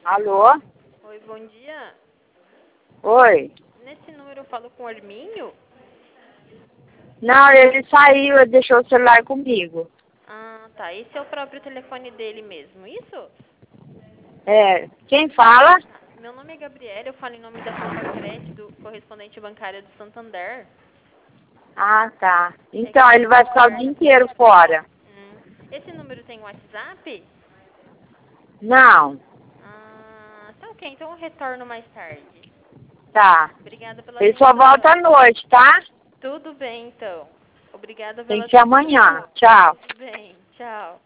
Alô? Oi, bom dia. Oi? Nesse número eu falo com o Arminho? Não, ele saiu, ele deixou o celular comigo. Ah, tá. Esse é o próprio telefone dele mesmo, isso? É, quem fala? Meu nome é Gabriela, eu falo em nome da Compacred, do correspondente bancário do Santander. Ah, tá. É que Então, ele vai ficar o dia o... inteiro fora. Esse número tem WhatsApp? Não, Ah, tá ok, então eu retorno mais tarde. tá. Obrigada pela Ele só volta atenção. à noite, tá? Tudo bem, então. Obrigada Tem pela que ser atenção. amanhã. Tchau. Tudo bem, tchau.